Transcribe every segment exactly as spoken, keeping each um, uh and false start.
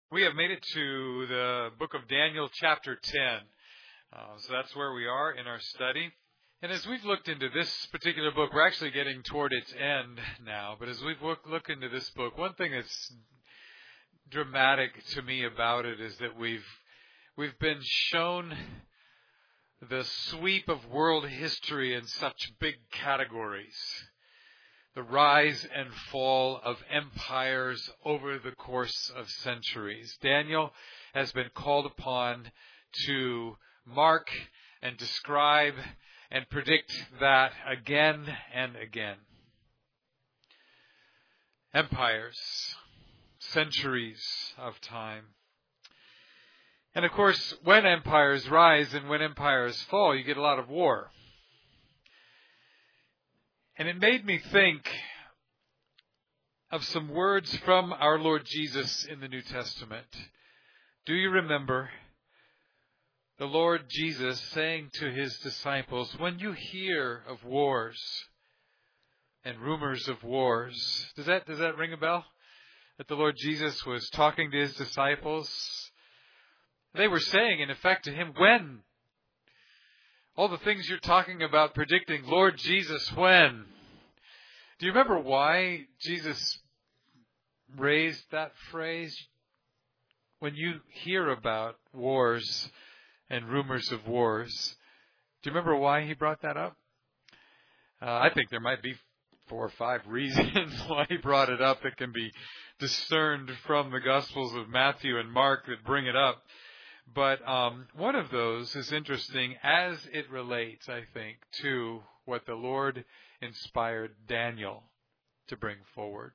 We have made it to the book of Daniel, chapter ten. Uh, so that's where we are in our study. And as we've looked into this particular book, we're actually getting toward its end now. But as we've look, looked into this book, one thing that's dramatic to me about it is that we've we've been shown the sweep of world history in such big categories. The rise and fall of empires over the course of centuries. Daniel has been called upon to mark and describe and predict that again and again. Empires, centuries of time. And of course, when empires rise and when empires fall, you get a lot of war. And it made me think of some words from our Lord Jesus in the New Testament. Do you remember the Lord Jesus saying to his disciples, when you hear of wars and rumors of wars, does that, does that ring a bell? That the Lord Jesus was talking to his disciples. They were saying, in effect, to him, when? All the things you're talking about predicting, Lord Jesus, when? Do you remember why Jesus raised that phrase? When you hear about wars and rumors of wars, do you remember why he brought that up? Uh, I think there might be four or five reasons why he brought it up that can be discerned from the Gospels of Matthew and Mark that bring it up. But um, one of those is interesting as it relates, I think, to what the Lord inspired Daniel to bring forward.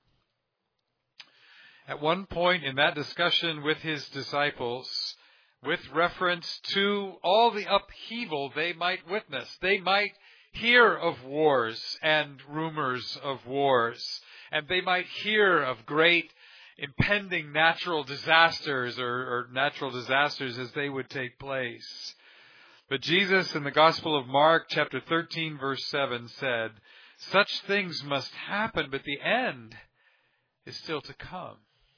At one point in that discussion with his disciples, with reference to all the upheaval they might witness, they might hear of wars and rumors of wars, and they might hear of great impending natural disasters or, or natural disasters as they would take place. But Jesus in the Gospel of Mark, chapter thirteen, verse seven said, such things must happen, but the end is still to come.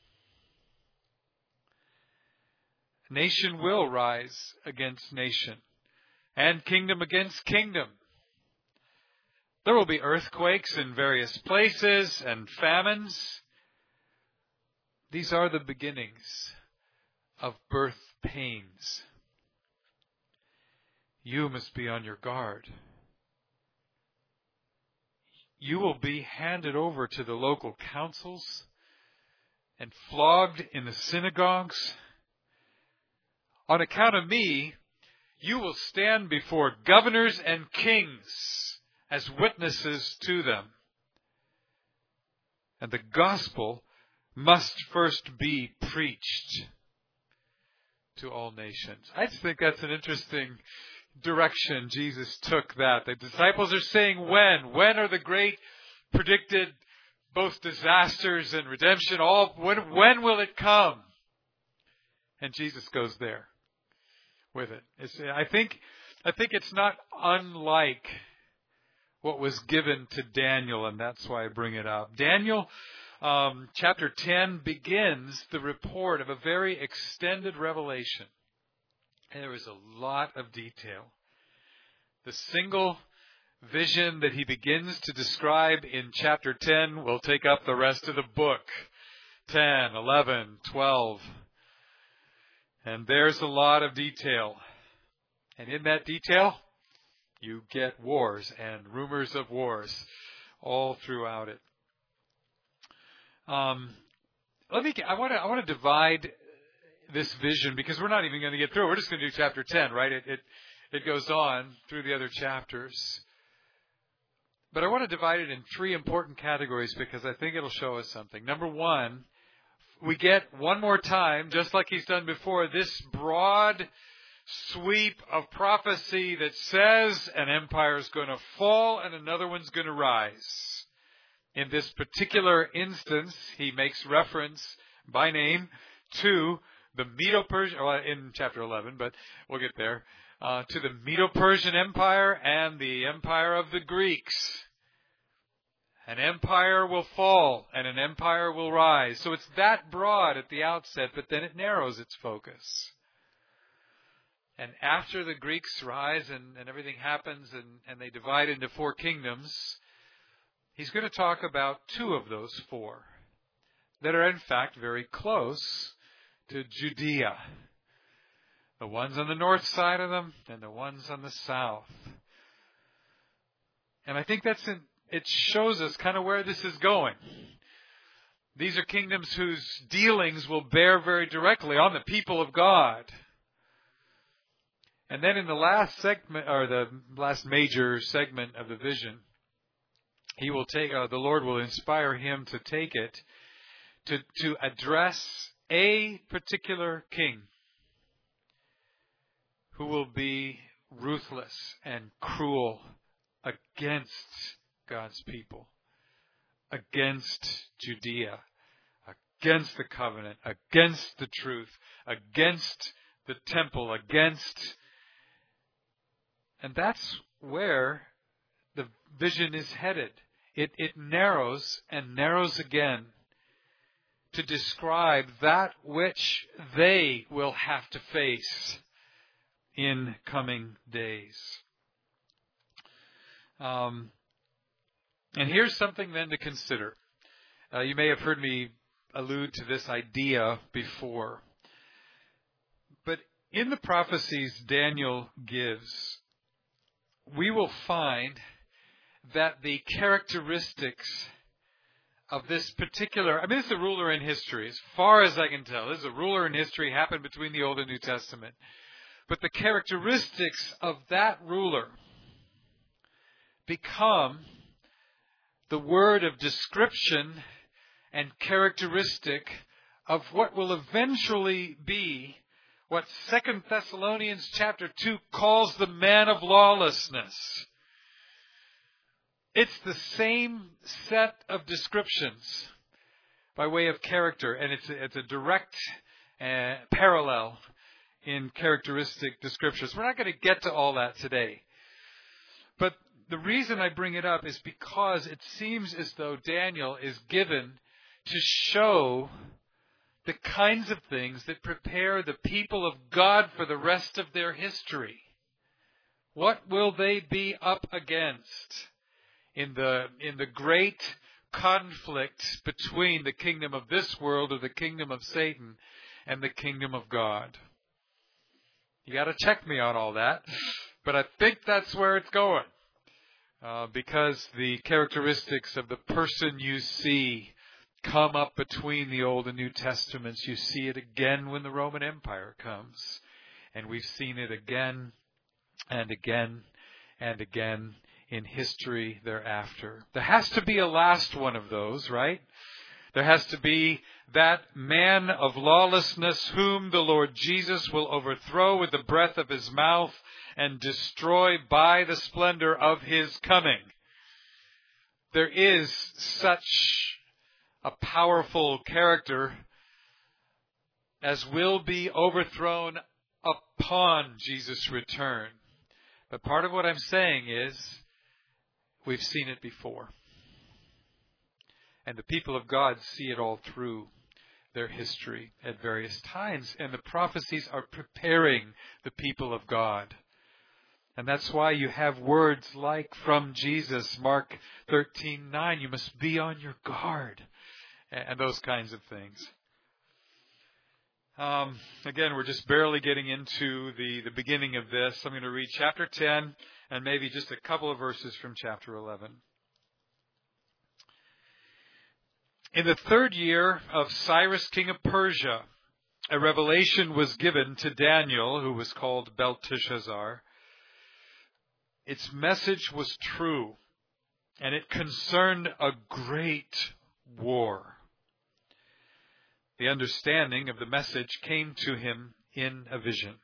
Nation will rise against nation, and kingdom against kingdom. There will be earthquakes in various places and famines. These are the beginnings of birth pains. You must be on your guard. You will be handed over to the local councils and flogged in the synagogues. On account of me, you will stand before governors and kings as witnesses to them. And the gospel must first be preached to all nations. I just think that's an interesting direction Jesus took that. The disciples are saying when? When are the great predicted both disasters and redemption? All when, when will it come? And Jesus goes there with it. It's, I think I think it's not unlike what was given to Daniel, and that's why I bring it up. Daniel um, chapter ten begins the report of a very extended revelation. And there is a lot of detail. The single vision that he begins to describe in chapter ten will take up the rest of the book. ten, eleven, twelve. And there's a lot of detail. And in that detail, you get wars and rumors of wars all throughout it. Um, let me. I want to. I want to divide this vision because we're not even going to get through. We're just going to do chapter ten, right? It, it it goes on through the other chapters. But I want to divide it in three important categories because I think it'll show us something. Number one, we get one more time, just like he's done before, this broad sweep of prophecy that says an empire is going to fall and another one's going to rise. In this particular instance, he makes reference by name to the Medo-Persian, well, in chapter eleven, but we'll get there, uh, to the Medo-Persian Empire and the Empire of the Greeks. An empire will fall and an empire will rise. So it's that broad at the outset, but then it narrows its focus. And after the Greeks rise and, and everything happens and, and they divide into four kingdoms, he's going to talk about two of those four that are in fact very close to Judea. The ones on the north side of them and the ones on the south. And I think that's in, it shows us kind of where this is going. These are kingdoms whose dealings will bear very directly on the people of God. And then in the last segment, or the last major segment of the vision, he will take, uh, the Lord will inspire him to take it to, to address a particular king who will be ruthless and cruel against God's people, against Judea, against the covenant, against the truth, against the temple, against... And that's where the vision is headed. It, it narrows and narrows again to describe that which they will have to face in coming days. Um, and here's something then to consider. Uh, you may have heard me allude to this idea before. But in the prophecies Daniel gives, we will find that the characteristics of this particular, I mean, this is a ruler in history, as far as I can tell. This is a ruler in history, happened between the Old and New Testament. But the characteristics of that ruler become the word of description and characteristic of what will eventually be what Second Thessalonians chapter two calls the man of lawlessness. It's the same set of descriptions by way of character, and it's a, it's a direct uh, parallel in characteristic descriptions. We're not going to get to all that today. But the reason I bring it up is because it seems as though Daniel is given to show the kinds of things that prepare the people of God for the rest of their history. What will they be up against in the in the great conflict between the kingdom of this world, or the kingdom of Satan, and the kingdom of God? You got to check me on all that, but I think that's where it's going, uh, because the characteristics of the person you see come up between the Old and New Testaments. You see it again when the Roman Empire comes, and we've seen it again and again and again in history thereafter. There has to be a last one of those, right? There has to be that man of lawlessness whom the Lord Jesus will overthrow with the breath of his mouth and destroy by the splendor of his coming. There is such a powerful character as will be overthrown upon Jesus' return. But part of what I'm saying is we've seen it before. And the people of God see it all through their history at various times. And the prophecies are preparing the people of God. And that's why you have words like from Jesus, Mark thirteen nine, you must be on your guard. And those kinds of things. Um, again, we're just barely getting into the, the beginning of this. I'm going to read chapter ten and maybe just a couple of verses from chapter eleven. In the third year of Cyrus, king of Persia, a revelation was given to Daniel, who was called Belteshazzar. Its message was true, and it concerned a great war. The understanding of the message came to him in a vision.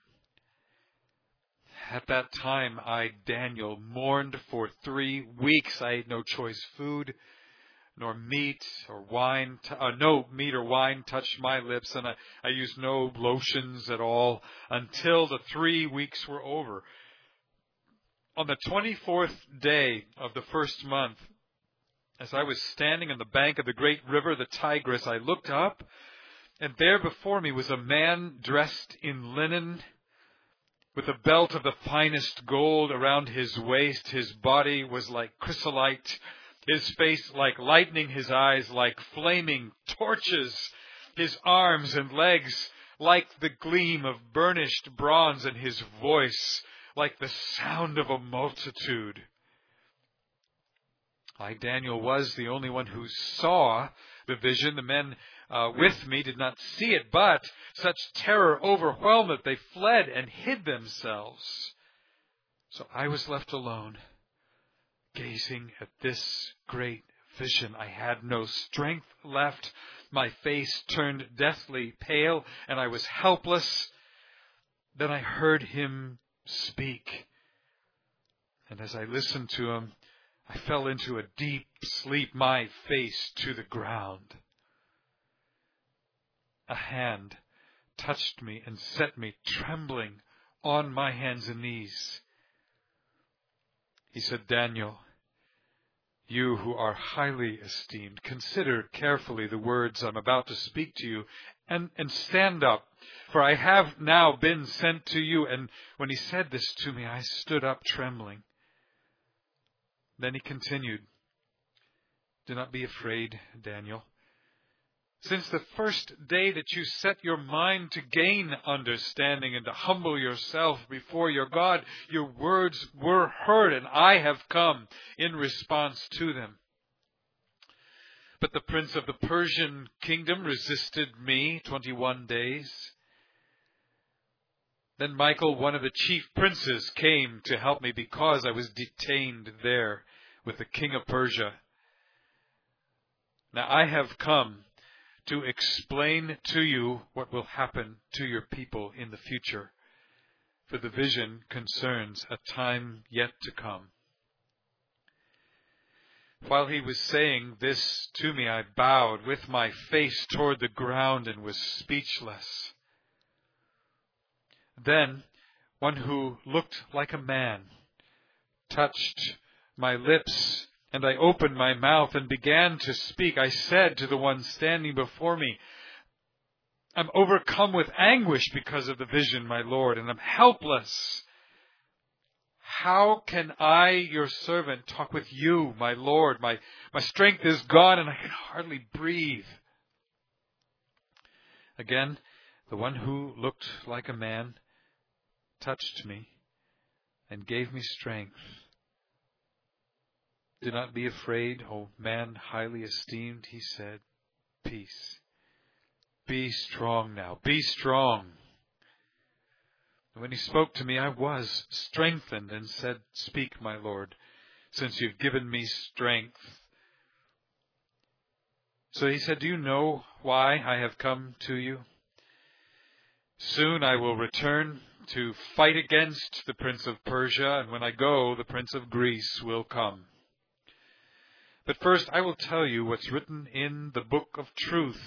At that time, I, Daniel, mourned for three weeks. I ate no choice food, nor meat or wine. T- uh, no meat or wine touched my lips, and I, I used no lotions at all until the three weeks were over. On the twenty-fourth day of the first month, As I was standing on the bank of the great river, the Tigris, I looked up, and there before me was a man dressed in linen, with a belt of the finest gold around his waist. His body was like chrysolite, his face like lightning, his eyes like flaming torches, his arms and legs like the gleam of burnished bronze, and his voice like the sound of a multitude. I, Daniel, was the only one who saw the vision. The men uh, with me did not see it, but such terror overwhelmed that they fled and hid themselves. So I was left alone, gazing at this great vision. I had no strength left. My face turned deathly pale, and I was helpless. Then I heard him speak. And as I listened to him, I fell into a deep sleep, my face to the ground. A hand touched me and set me trembling on my hands and knees. He said, Daniel, you who are highly esteemed, consider carefully the words I'm about to speak to you, and, and stand up, for I have now been sent to you. And when he said this to me, I stood up trembling. Then he continued, do not be afraid, Daniel. Since the first day that you set your mind to gain understanding and to humble yourself before your God, your words were heard, and I have come in response to them. But the prince of the Persian kingdom resisted me twenty-one days. Then Michael, one of the chief princes, came to help me because I was detained there with the king of Persia. Now I have come to explain to you what will happen to your people in the future, for the vision concerns a time yet to come. While he was saying this to me, I bowed with my face toward the ground and was speechless. Then one who looked like a man touched my lips, and I opened my mouth and began to speak. I said to the one standing before me, I'm overcome with anguish because of the vision, my Lord, and I'm helpless. How can I, your servant, talk with you, my Lord? My, my strength is gone and I can hardly breathe. Again, the one who looked like a man touched me and gave me strength. Do not be afraid, O man highly esteemed, he said. Peace. Be strong now. Be strong. And when he spoke to me, I was strengthened and said, speak, my Lord, since you've given me strength. So he said, do you know why I have come to you? Soon I will return to fight against the prince of Persia, and when I go, the prince of Greece will come. But first I will tell you what's written in the book of truth.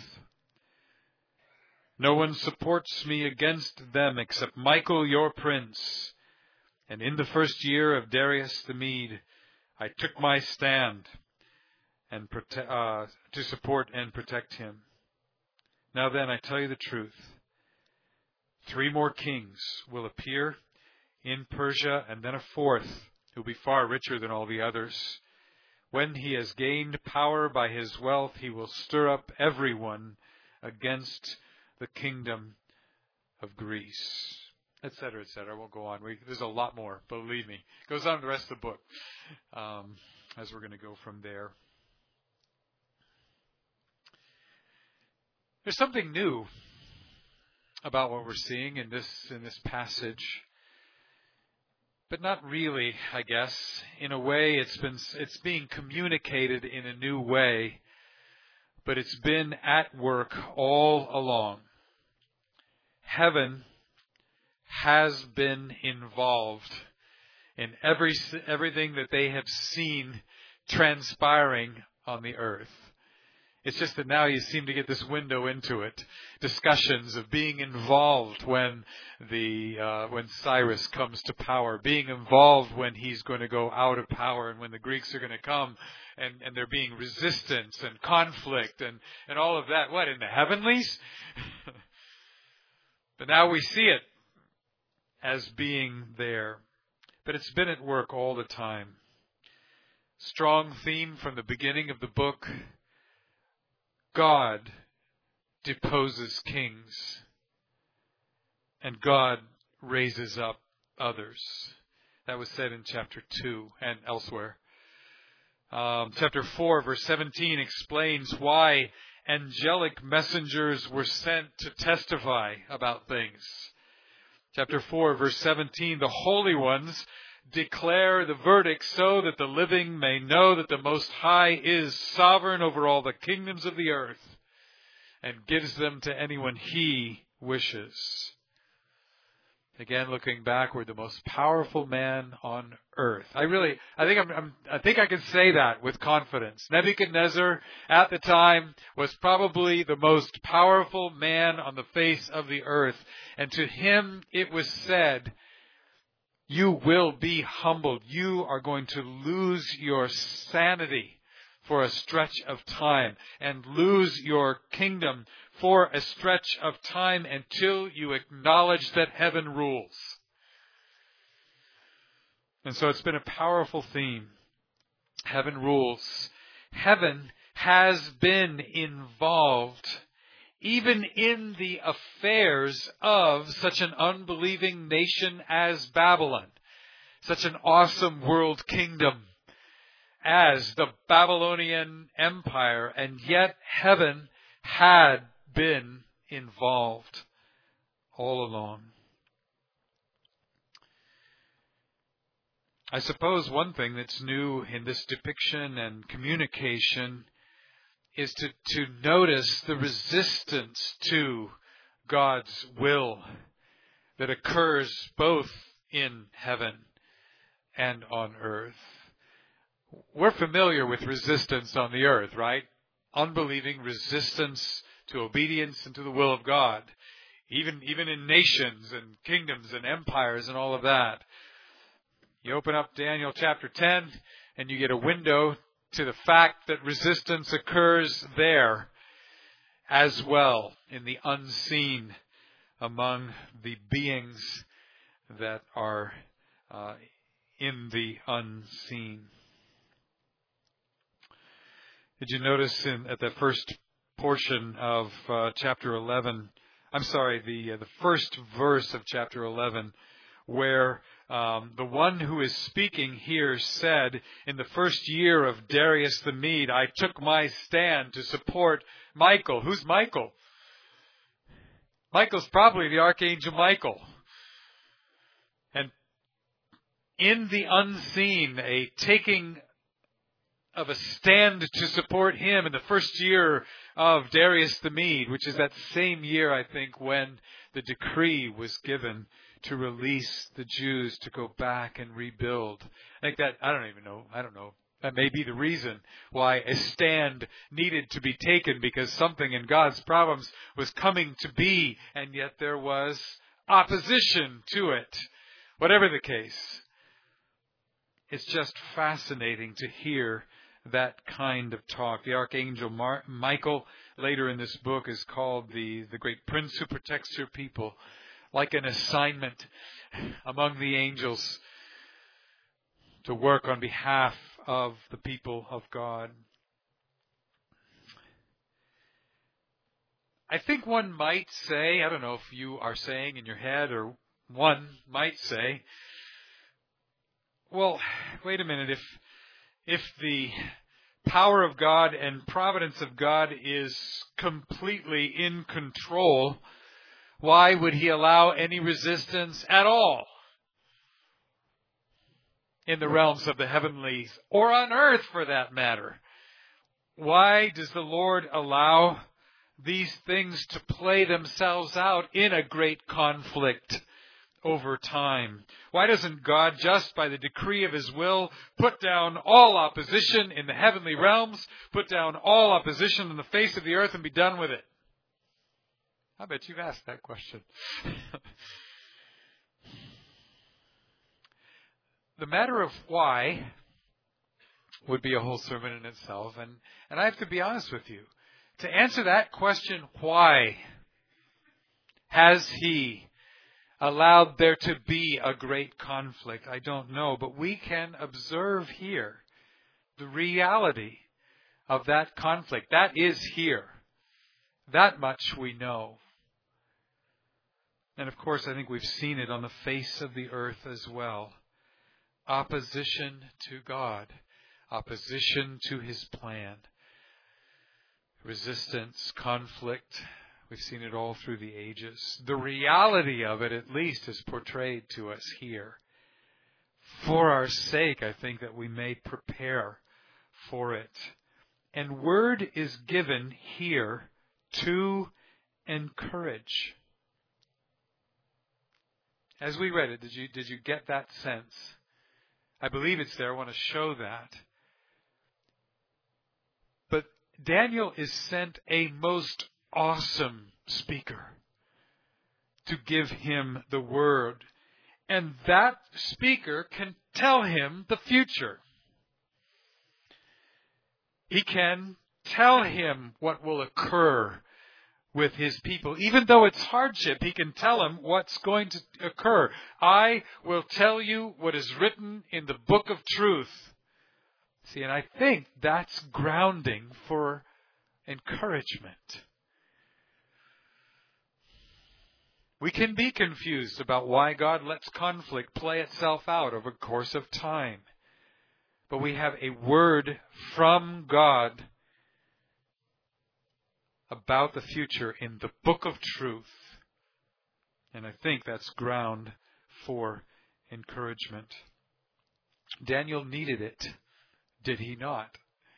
No one supports me against them except Michael, your prince. And in the first year of Darius the Mede, I took my stand and prote- uh, to support and protect him. Now then, I tell you the truth. Three more kings will appear in Persia, and then a fourth who will be far richer than all the others. When he has gained power by his wealth, he will stir up everyone against the kingdom of Greece, et cetera, et cetera. I won't go on. We, there's a lot more, believe me. It goes on the rest of the book um, as we're going to go from there. There's something new about what we're seeing in this in this passage. But not really, I guess. In a way, it's been it's being communicated in a new way, but it's been at work all along. Heaven has been involved in every everything that they have seen transpiring on the earth. It's just that now you seem to get this window into it. Discussions of being involved when the uh, when Cyrus comes to power, being involved when he's going to go out of power, and when the Greeks are going to come, and, and there being resistance and conflict and, and all of that. What, in the heavenlies? But now we see it as being there. But it's been at work all the time. Strong theme from the beginning of the book. God deposes kings, and God raises up others. That was said in chapter two and elsewhere. Um, chapter four, verse seventeen explains why angelic messengers were sent to testify about things. Chapter four, verse seventeen, the holy ones declare the verdict so that the living may know that the Most High is sovereign over all the kingdoms of the earth and gives them to anyone He wishes. Again, looking backward, the most powerful man on earth. I really, I think I'm, I'm, I think I can say that with confidence. Nebuchadnezzar at the time was probably the most powerful man on the face of the earth. And to him it was said, you will be humbled. You are going to lose your sanity for a stretch of time and lose your kingdom for a stretch of time until you acknowledge that heaven rules. And so it's been a powerful theme. Heaven rules. Heaven has been involved even in the affairs of such an unbelieving nation as Babylon, such an awesome world kingdom as the Babylonian Empire, and yet heaven had been involved all along. I suppose one thing that's new in this depiction and communication is to, to notice the resistance to God's will that occurs both in heaven and on earth. We're familiar with resistance on the earth, right? Unbelieving resistance to obedience and to the will of God. Even, even in nations and kingdoms and empires and all of that. You open up Daniel chapter ten and you get a window to the fact that resistance occurs there as well, in the unseen, among the beings that are uh, in the unseen. Did you notice in at the first portion of uh, chapter eleven, I'm sorry, the uh, the first verse of chapter eleven, where um, the one who is speaking here said, in the first year of Darius the Mede, I took my stand to support Michael. Who's Michael? Michael's probably the Archangel Michael. And in the unseen, a taking of a stand to support him in the first year of Darius the Mede, which is that same year, I think, when the decree was given to release the Jews to go back and rebuild. I think that, I don't even know, I don't know. That may be the reason why a stand needed to be taken, because something in God's providence was coming to be, and yet there was opposition to it. Whatever the case, it's just fascinating to hear that kind of talk. The Archangel Mar- Michael, later in this book, is called the, the great prince who protects your people, like an assignment among the angels to work on behalf of the people of God. I think one might say, I don't know if you are saying in your head, or one might say, well, wait a minute, if if the power of God and providence of God is completely in control, why would He allow any resistance at all in the realms of the heavenlies, or on earth for that matter? Why does the Lord allow these things to play themselves out in a great conflict over time? Why doesn't God, just by the decree of His will, put down all opposition in the heavenly realms, put down all opposition on the face of the earth and be done with it? I bet you've asked that question. The matter of why would be a whole sermon in itself. And, and I have to be honest with you. To answer that question, why has He allowed there to be a great conflict? I don't know. But we can observe here the reality of that conflict. That is here. That much we know. And of course, I think we've seen it on the face of the earth as well. Opposition to God. Opposition to His plan. Resistance, conflict. We've seen it all through the ages. The reality of it, at least, is portrayed to us here. For our sake, I think that we may prepare for it. And word is given here to encourage. As we read it, did you, did you get that sense? I believe it's there. I want to show that. But Daniel is sent a most awesome speaker to give him the word. And that speaker can tell him the future. He can tell him what will occur with his people. Even though it's hardship, he can tell him what's going to occur. I will tell you what is written in the book of truth. See, and I think that's grounding for encouragement. We can be confused about why God lets conflict play itself out over the course of time. But we have a word from God about the future in the book of truth. And I think that's ground for encouragement. Daniel needed it, did he not?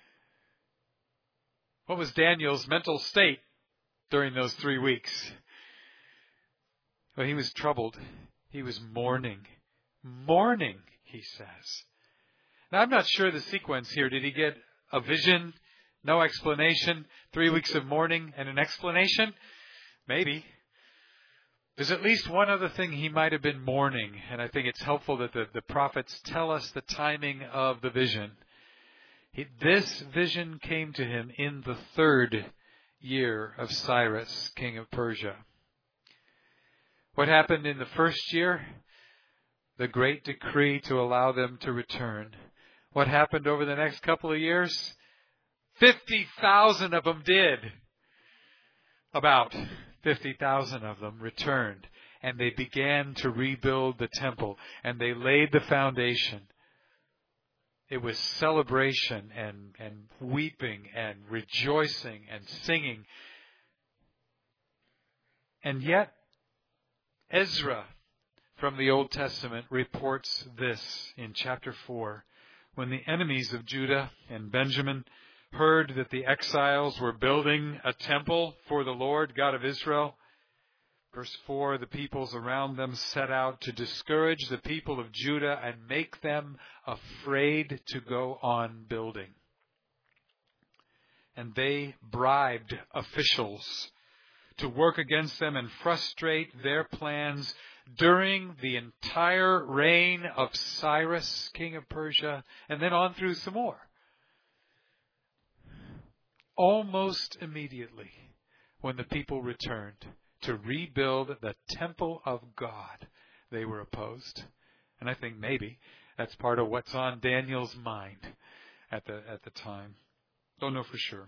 What was Daniel's mental state during those three weeks? Well, he was troubled. He was mourning. Mourning, he says. Now, I'm not sure the sequence here. Did he get a vision? No explanation? Three weeks of mourning and an explanation? Maybe. There's at least one other thing he might have been mourning, and I think it's helpful that the, the prophets tell us the timing of the vision. He, this vision came to him in the third year of Cyrus, king of Persia. What happened in the first year? The great decree to allow them to return. What happened over the next couple of years? fifty thousand of them did. About fifty thousand of them returned. And they began to rebuild the temple. And they laid the foundation. It was celebration and, and weeping and rejoicing and singing. And yet, Ezra from the Old Testament reports this in chapter four. When the enemies of Judah and Benjamin heard that the exiles were building a temple for the Lord God of Israel, verse four, the peoples around them set out to discourage the people of Judah and make them afraid to go on building. And they bribed officials to work against them and frustrate their plans during the entire reign of Cyrus, king of Persia, and then on through some more. Almost immediately, when the people returned to rebuild the temple of God, they were opposed. And I think maybe that's part of what's on Daniel's mind at the at the time. Don't know for sure.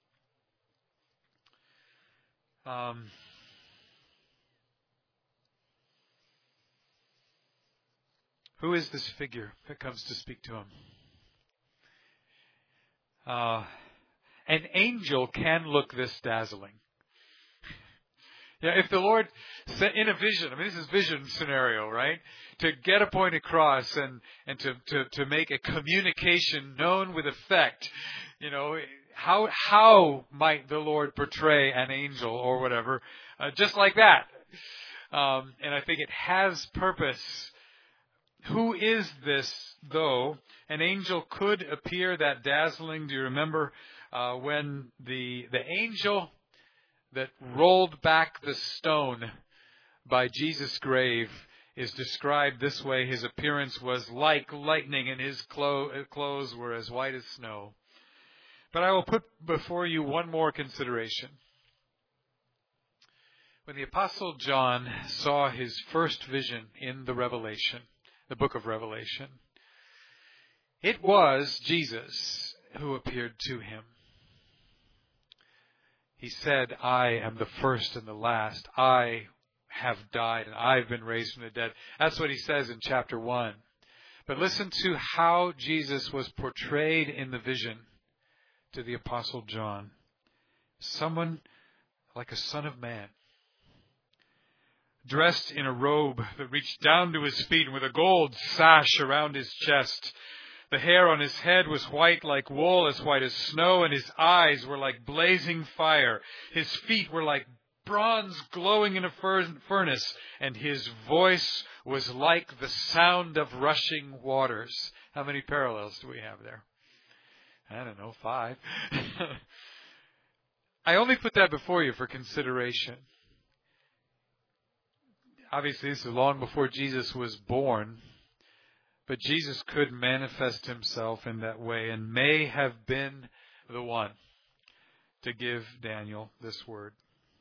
Um, who is this figure that comes to speak to him? Uh, an angel can look this dazzling. Yeah, if the Lord set in a vision, I mean, this is vision scenario, right? To get a point across and, and to, to, to make a communication known with effect, you know, how, how might the Lord portray an angel or whatever, uh, just like that? Um, and I think it has purpose. Who is this, though? An angel could appear that dazzling. Do you remember uh, when the the angel that rolled back the stone by Jesus' grave is described this way? His appearance was like lightning, and his clo- clothes were as white as snow. But I will put before you one more consideration. When the Apostle John saw his first vision in the Revelation, the book of Revelation, it was Jesus who appeared to him. He said, I am the first and the last. I have died and I've been raised from the dead. That's what he says in chapter one. But listen to how Jesus was portrayed in the vision to the Apostle John. Someone like a son of man, dressed in a robe that reached down to his feet and with a gold sash around his chest. The hair on his head was white like wool, as white as snow, and his eyes were like blazing fire. His feet were like bronze glowing in a furnace, and his voice was like the sound of rushing waters. How many parallels do we have there? I don't know, five. I only put that before you for consideration. Obviously, this is long before Jesus was born, but Jesus could manifest himself in that way and may have been the one to give Daniel this word.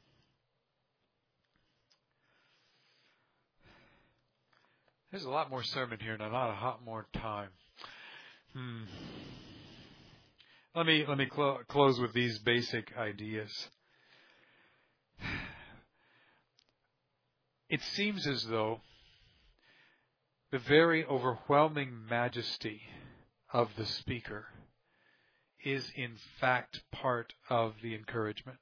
There's a lot more sermon here and a lot, a lot more time. Hmm. Let me let me clo- close with these basic ideas. It seems as though the very overwhelming majesty of the speaker is in fact part of the encouragement.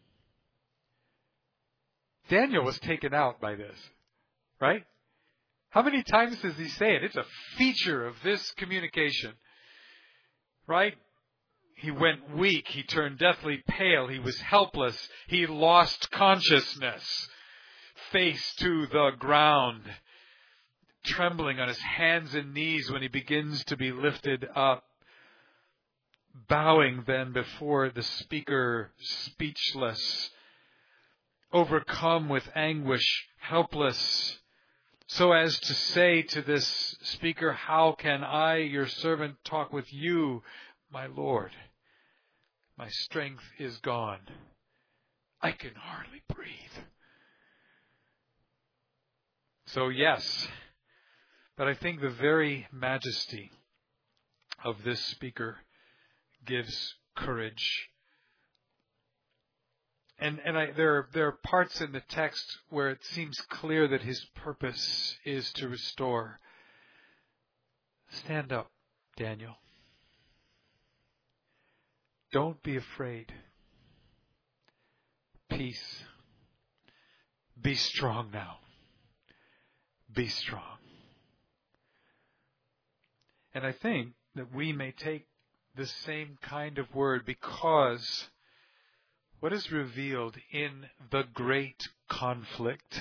Daniel was taken out by this, right? How many times does he say it? It's a feature of this communication, right? He went weak. He turned deathly pale. He was helpless. He lost consciousness, face to the ground, trembling on his hands and knees when he begins to be lifted up, bowing then before the speaker, speechless, overcome with anguish, helpless, so as to say to this speaker, how can I, your servant, talk with you, my Lord? My strength is gone. I can hardly breathe. So yes, but I think the very majesty of this speaker gives courage. And and I, there are, there are parts in the text where it seems clear that his purpose is to restore. Stand up, Daniel. Don't be afraid. Peace. Be strong now. Be strong. And I think that we may take the same kind of word, because what is revealed in the great conflict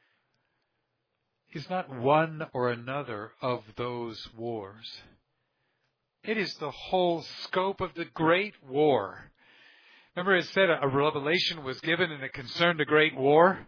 is not one or another of those wars. It is the whole scope of the great war. Remember it said a revelation was given and it concerned a great war?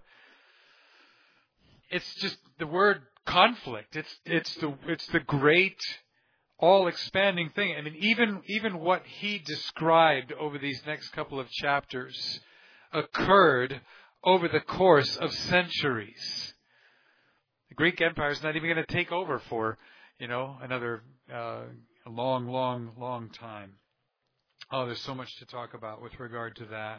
It's just the word conflict. It's it's the it's the great all-expanding thing. I mean, even even what he described over these next couple of chapters occurred over the course of centuries. The Greek Empire is not even going to take over for, you know, another uh, long, long, long time. Oh, there's so much to talk about with regard to that.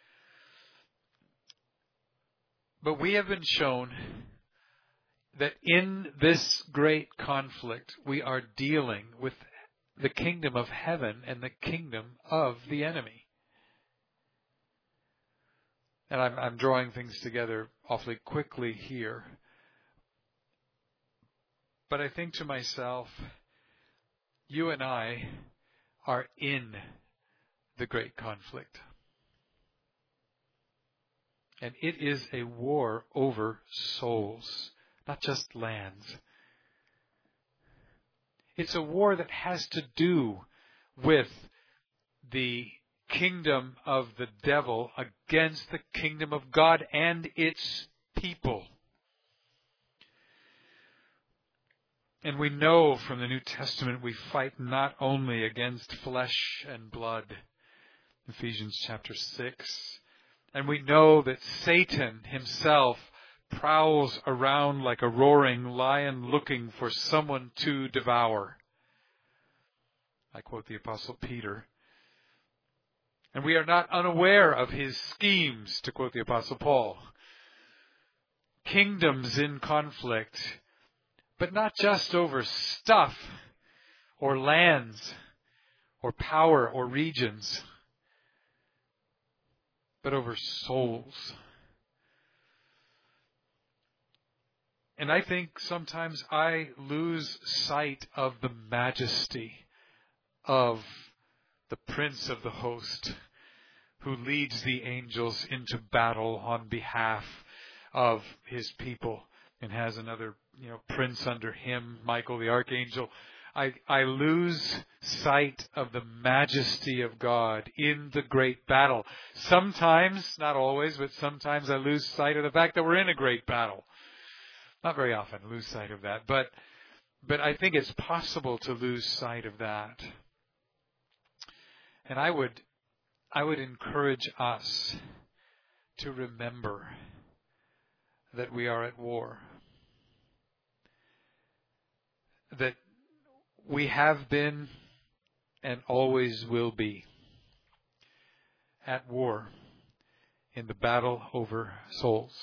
But we have been shown that in this great conflict, we are dealing with the kingdom of heaven and the kingdom of the enemy. And I'm, I'm drawing things together awfully quickly here. But I think to myself, you and I are in the great conflict. And it is a war over souls, not just lands. It's a war that has to do with the kingdom of the devil against the kingdom of God and its people. And we know from the New Testament we fight not only against flesh and blood, Ephesians chapter six, and we know that Satan himself prowls around like a roaring lion looking for someone to devour. I quote the Apostle Peter. And we are not unaware of his schemes, to quote the Apostle Paul. Kingdoms in conflict, but not just over stuff or lands or power or regions, but over souls. And I think sometimes I lose sight of the majesty of the Prince of the host who leads the angels into battle on behalf of his people and has another, you know, prince under him, Michael the archangel. I, I lose sight of the majesty of God in the great battle. Sometimes, not always, but sometimes I lose sight of the fact that we're in a great battle. Not very often lose sight of that, but but I think it's possible to lose sight of that. And I would I would encourage us to remember that we are at war. That we have been and always will be at war in the battle over souls.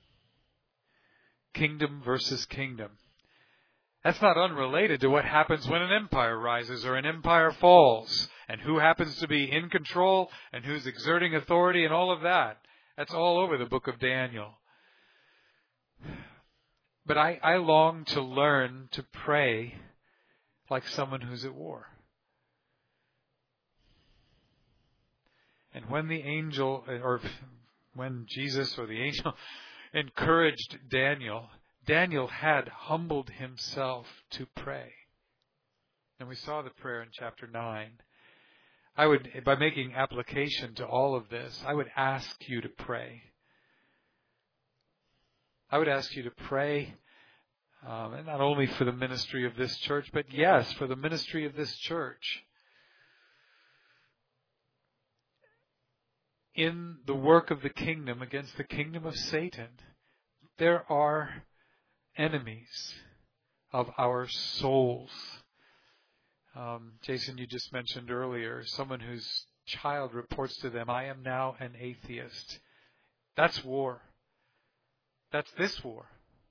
Kingdom versus kingdom. That's not unrelated to what happens when an empire rises or an empire falls, and who happens to be in control and who's exerting authority and all of that. That's all over the book of Daniel. But I, I long to learn to pray like someone who's at war. And when the angel, or when Jesus or the angel encouraged Daniel, Daniel had humbled himself to pray. And we saw the prayer in chapter nine. I would, by making application to all of this, I would ask you to pray. I would ask you to pray, um, and not only for the ministry of this church, but yes, for the ministry of this church. In the work of the kingdom against the kingdom of Satan, there are enemies of our souls. Um, Jason, you just mentioned earlier, someone whose child reports to them, I am now an atheist. That's war. That's this war.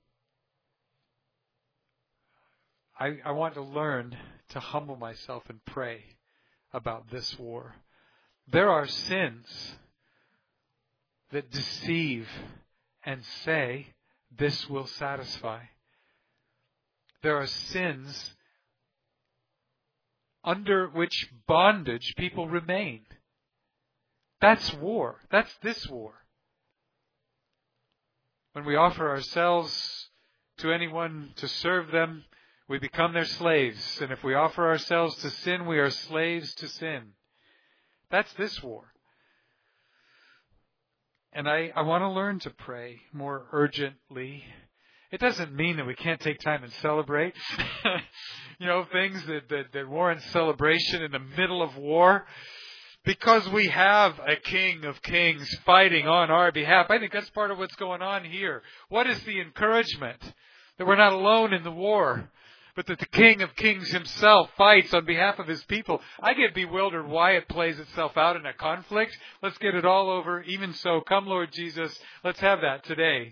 I, I want to learn to humble myself and pray about this war. There are sins that deceive and say, this will satisfy. There are sins under which bondage people remain. That's war. That's this war. When we offer ourselves to anyone to serve them, we become their slaves. And if we offer ourselves to sin, we are slaves to sin. That's this war. And I, I want to learn to pray more urgently. It doesn't mean that we can't take time and celebrate. you know, things that, that, that warrant celebration in the middle of war. Because we have a King of Kings fighting on our behalf. I think that's part of what's going on here. What is the encouragement? That we're not alone in the war, but that the King of Kings himself fights on behalf of his people. I get bewildered why it plays itself out in a conflict. Let's get it all over. Even so, come Lord Jesus, let's have that today.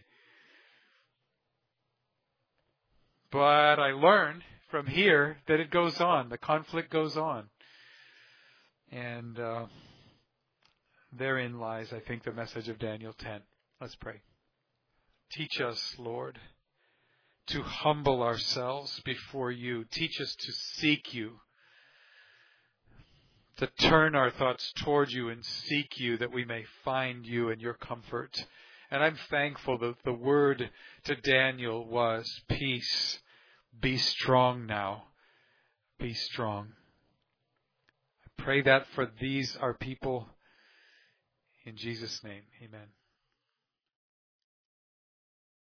But I learn from here that it goes on. The conflict goes on. And uh, therein lies, I think, the message of Daniel ten. Let's pray. Teach us, Lord, to humble ourselves before you. Teach us to seek you, to turn our thoughts toward you and seek you, that we may find you and your comfort And I'm thankful that the word to Daniel was, peace, be strong now, be strong. I pray that for these, our people, in Jesus' name, amen.